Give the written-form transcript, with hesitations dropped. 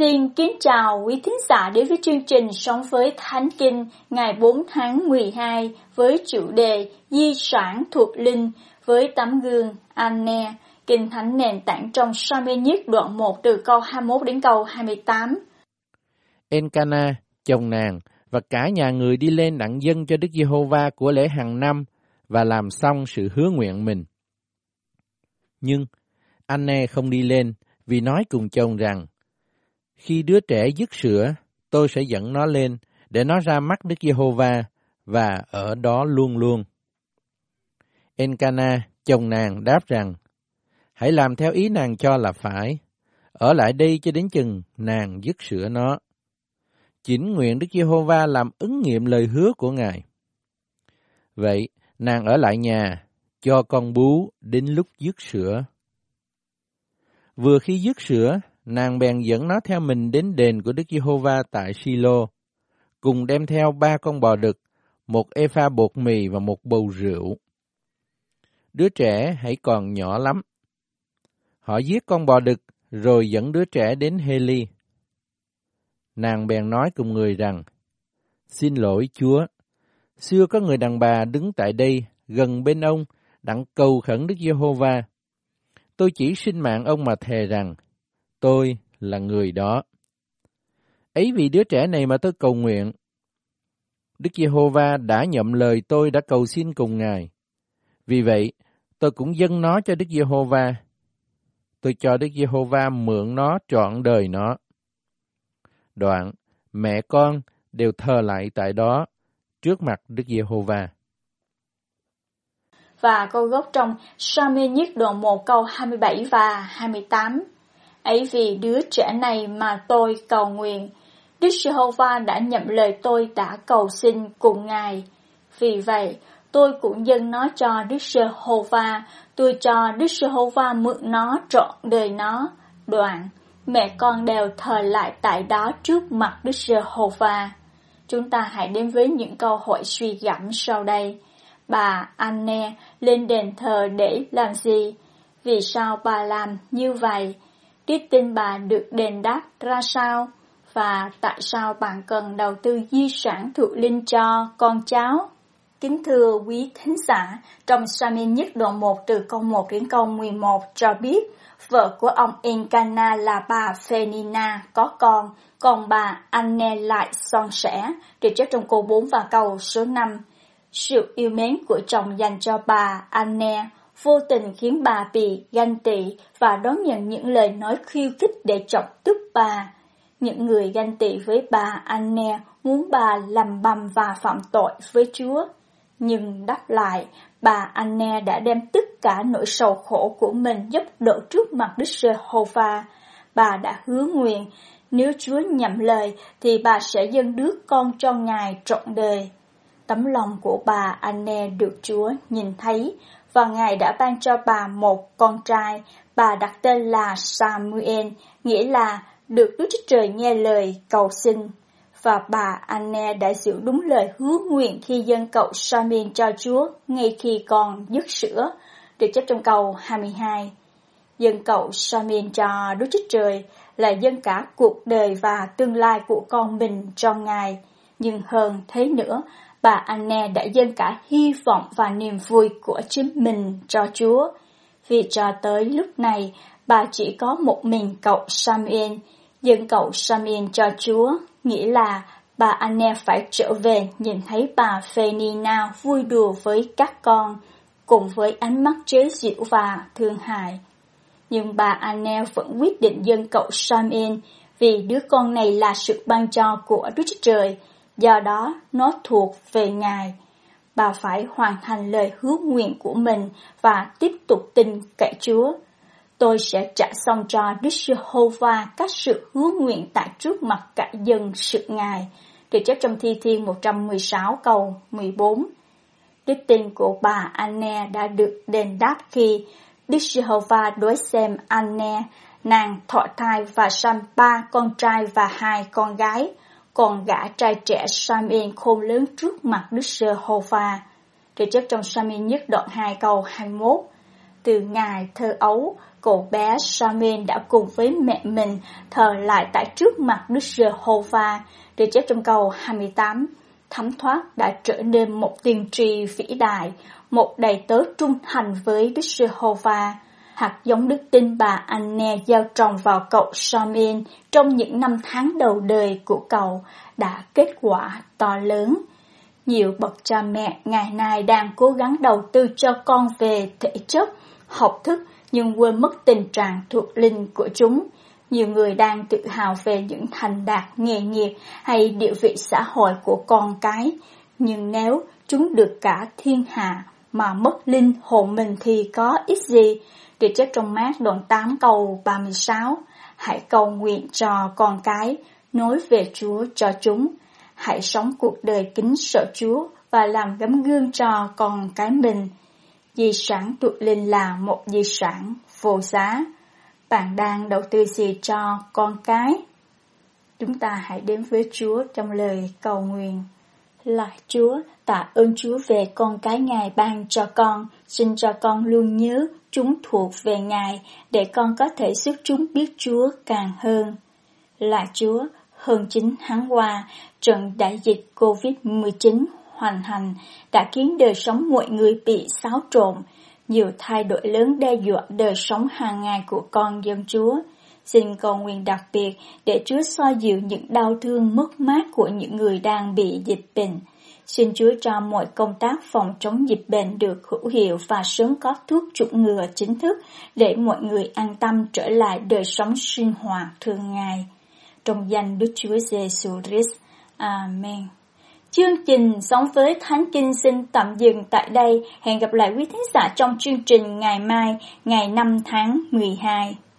Xin kính chào quý thính giả đến với chương trình Sống với Thánh Kinh ngày 4 tháng 12 với chủ đề Di sản thuộc linh với tấm gương Anne. Kinh Thánh nền tảng trong Sa-muel nhất đoạn 1 từ câu 21 đến câu 28. Elcana, chồng nàng và cả nhà người đi lên đặng dâng cho Đức Giê-hô-va của lễ hàng năm và làm xong sự hứa nguyện mình. Nhưng Anne không đi lên vì nói cùng chồng rằng: khi đứa trẻ dứt sữa, tôi sẽ dẫn nó lên để nó ra mắt Đức Giê-hô-va và ở đó luôn luôn. Elcana, chồng nàng đáp rằng: hãy làm theo ý nàng cho là phải, ở lại đây cho đến chừng nàng dứt sữa nó. Chỉnh nguyện Đức Giê-hô-va làm ứng nghiệm lời hứa của Ngài. Vậy, nàng ở lại nhà, cho con bú đến lúc dứt sữa. Vừa khi dứt sữa, nàng bèn dẫn nó theo mình đến đền của Đức Giê-hô-va tại Si-lô, cùng đem theo 3 con bò đực, 1 ê-pha bột mì và 1 bầu rượu. Đứa trẻ hãy còn nhỏ lắm. Họ giết con bò đực, rồi dẫn đứa trẻ đến Hê-li. Nàng bèn nói cùng người rằng: xin lỗi Chúa, xưa có người đàn bà đứng tại đây gần bên ông đặng cầu khẩn Đức Giê-hô-va. Tôi chỉ xin mạng ông mà thề rằng tôi là người đó. Ấy vì đứa trẻ này mà tôi cầu nguyện. Đức Giê-hô-va đã nhậm lời tôi đã cầu xin cùng Ngài. Vì vậy, tôi cũng dâng nó cho Đức Giê-hô-va. Tôi cho Đức Giê-hô-va mượn nó trọn đời nó. Đoạn, mẹ con đều thờ lại tại đó, trước mặt Đức Giê-hô-va. Và câu gốc trong Sa-muel nhất đoạn 1 câu 27 và 28. Ấy vì đứa trẻ này mà tôi cầu nguyện, Đức Giê-hô-va đã nhậm lời tôi đã cầu xin cùng Ngài. Vì vậy, tôi cũng dâng nó cho Đức Giê-hô-va, tôi cho Đức Giê-hô-va mượn nó trọn đời nó. Đoạn, mẹ con đều thờ lại tại đó trước mặt Đức Giê-hô-va. Chúng ta hãy đến với những câu hỏi suy gẫm sau đây. Bà Anne lên đền thờ để làm gì? Vì sao bà làm như vậy? Đức tin bà được đền đáp ra sao? Và tại sao bạn cần đầu tư di sản thuộc linh cho con cháu? Kính thưa quý thính giả, trong Sa-muel nhất đoạn 1 từ câu 1 đến câu 11 cho biết, vợ của ông Elcana là bà Phenina có con, còn bà Anne lại son sẻ, được chép trong câu 4 và câu số 5. Sự yêu mến của chồng dành cho bà Anne vô tình khiến bà bị ganh tị và đón nhận những lời nói khiêu khích để chọc tức bà. Những người ganh tị với bà Anne muốn bà lầm bầm và phạm tội với Chúa. Nhưng đáp lại, bà Anne đã đem tất cả nỗi sầu khổ của mình giúp đỡ trước mặt Đức Giê-hô-va. Bà đã hứa nguyện, nếu Chúa nhậm lời thì bà sẽ dâng đứa con cho Ngài trọn đời. Tấm lòng của bà Anne được Chúa nhìn thấy, và Ngài đã ban cho bà một con trai. Bà đặt tên là Samuel, nghĩa là được Đức Chúa Trời nghe lời cầu xin. Và bà Anne đã giữ đúng lời hứa nguyện khi dâng cậu Samuel cho Chúa ngay khi còn dứt sữa, được chép trong câu 22. Dâng cậu Samuel cho Đức Chúa Trời là dâng cả cuộc đời và tương lai của con mình cho Ngài. Nhưng hơn thế nữa, bà Anne đã dâng cả hy vọng và niềm vui của chính mình cho Chúa. Vì cho tới lúc này, bà chỉ có một mình cậu Samuel. Dâng cậu Samuel cho Chúa, nghĩa là bà Anne phải trở về nhìn thấy bà Phenina vui đùa với các con, cùng với ánh mắt chế giễu và thương hại. Nhưng bà Anne vẫn quyết định dâng cậu Samuel vì đứa con này là sự ban cho của Đức Chúa Trời, do đó nó thuộc về Ngài. Bà phải hoàn thành lời hứa nguyện của mình và tiếp tục tin cậy Chúa. Tôi sẽ trả xong cho Đức Giê-hô-va các sự hứa nguyện tại trước mặt cả dân sự Ngài, được chép trong Thi Thiên 116 câu 14. Đức tin của bà Anne đã được đền đáp khi Đức Giê-hô-va đối xem Anne, nàng thọ thai và sanh 3 con trai và 2 con gái, còn gã trai trẻ Samuel khôn lớn trước mặt Đức Giê-hô-va. Được chép trong Sa-muel nhất đoạn 2 câu 21. Từ ngày thơ ấu, cậu bé Samuel đã cùng với mẹ mình thờ lại tại trước mặt Đức Giê-hô-va, được chép trong câu 28. Thấm thoát đã trở nên một tiên tri vĩ đại, một đầy tớ trung thành với Đức Giê-hô-va. Hạt giống đức tin bà Anne gieo trồng vào cậu Samuel trong những năm tháng đầu đời của cậu đã kết quả to lớn. Nhiều bậc cha mẹ ngày nay đang cố gắng đầu tư cho con về thể chất, học thức nhưng quên mất tình trạng thuộc linh của chúng. Nhiều người đang tự hào về những thành đạt nghề nghiệp hay địa vị xã hội của con cái, nhưng nếu chúng được cả thiên hạ mà mất linh hồn mình thì có ích gì? Được chép trong Mác đoạn 8 câu 36. Hãy cầu nguyện cho con cái, nói về Chúa cho chúng. Hãy sống cuộc đời kính sợ Chúa và làm tấm gương cho con cái mình. Di sản thuộc linh là một di sản vô giá. Bạn đang đầu tư gì cho con cái? Chúng ta hãy đến với Chúa trong lời cầu nguyện. Lạy Chúa, tạ ơn Chúa về con cái Ngài ban cho con. Xin cho con luôn nhớ chúng thuộc về Ngài để con có thể giúp chúng biết Chúa càng hơn. Lạy Chúa, hơn 9 tháng qua, trận đại dịch COVID-19 hoành hành đã khiến đời sống mọi người bị xáo trộn. Nhiều thay đổi lớn đe dọa đời sống hàng ngày của con dân Chúa. Xin cầu nguyện đặc biệt để Chúa xoa dịu những đau thương mất mát của những người đang bị dịch bệnh. Xin Chúa cho mọi công tác phòng chống dịch bệnh được hữu hiệu và sớm có thuốc chủng ngừa chính thức để mọi người an tâm trở lại đời sống sinh hoạt thường ngày. Trong danh Đức Chúa Giêsu Christ. Amen. Chương trình Sống với Thánh Kinh xin tạm dừng tại đây. Hẹn gặp lại quý thính giả trong chương trình ngày mai, ngày 5 tháng 12.